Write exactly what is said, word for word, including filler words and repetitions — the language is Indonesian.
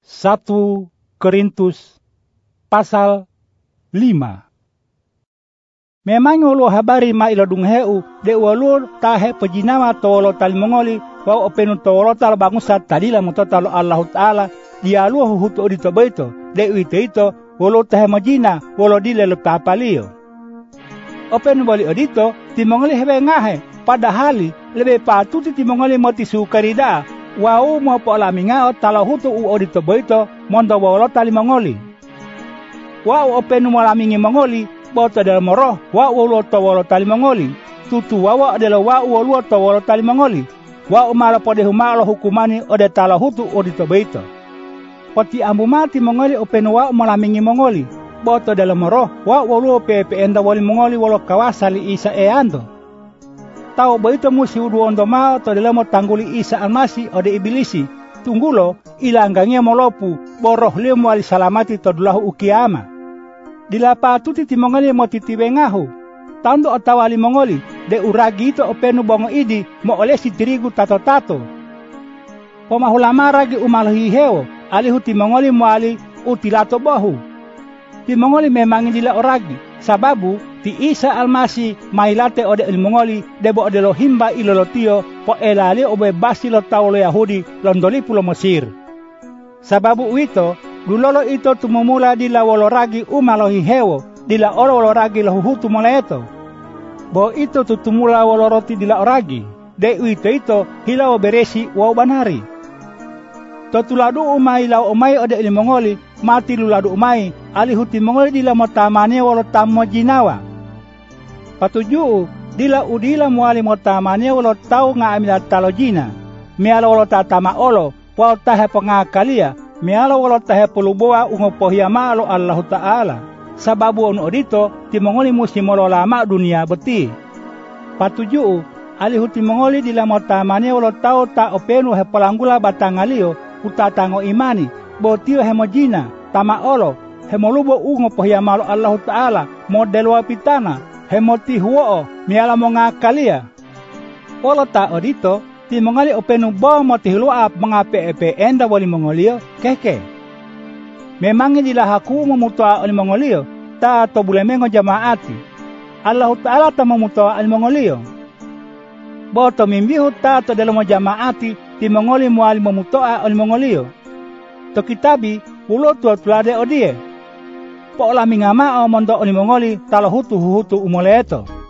satu Korintus pasal lima. Memang ulo habari ma ilo dungheu de walu tahe pejinawa tolo tali mongoli wa openu tolo tal bangusa tadila mutotalo Allah Ta'ala dia lu hutu odito beito de wite ito wolo tahe majina wolo dile lu tapalio. Openu bali odito timongoli hebe ngahe padahali lebe patuti timongoli moti sukarida wau mo pola minga talo hutu u odito beito mondo wolo tali mongoli. Wau openu malamingi mongoli bota dalam roh wa wolo tawolo tali mongoli tutu wawa adalah wa wolo tawolo tali mongoli wa umala pode humalo hukumani ode tala hutu odito beito poti ambu mati mongoli openu wa malamingi mongoli bota dalam roh wa wolo pepe enda wali mongoli wolo kawasali isa e ando tau beito musi udu ondo ma to dalam tangguli isa almasi ode ibilisi tunggulo ilanggangia molopu boroh lemu wali salamati to dulahu ukiama. Dilapa tuti timongoli mo titiwengahu tando otawali mongoli de uragi ito openu bongo idi mo olesi tirigu tato-tato pomahulama ragi umalahi heo alihu timongoli mo ali utilato bohu timongoli memang dila oragi sababu ti Isa almasi mailate ode ilmongoli debo ode lo himba ilolotio po elali obe basi lo taulo Yahudi londoli pulo Mesir sababu ito dulolo ito tumumula dila woloragi umalohi hewo dila oro woloragi lahuhutu moleto bo ito tutumula woloroti dila oragi de ito ito hilaw beresi wau banari totuladu umay law umay ode ilimongoli mati luladu umay alihuti mongoli dila motamane wolo tammo jinawa patuju dila udila muali motamane wolo tau nga amila talojina miala wolo tatama olo wau tahe pengakalia miala wala tahe puluboa ungopohia malo Allah Ta'ala sababu ono odito timongoli musi molo lama dunia beti patuju alihu timongoli dila motamane wala tau ta openu he palanggula batangalio utatango imani botio hemojina tama olo hemolubo ungopohia malo Allah Ta'ala model wapitana hemoti huo miala mongakalia wala ta odito timongoli openu bo motiluap mengape epe enda wali mongolio keke memang dila haku memutua wali mongolio ta to bulemengo jamaati Allah Ta'ala ta memutua wali mongolio bo to mimbihu ta to dalam jamaati timongoli muali memutua wali mongolio to kitabi ulo tua tulade odie po la mingama o mondo wali mongoli talo hutu hutu umoleto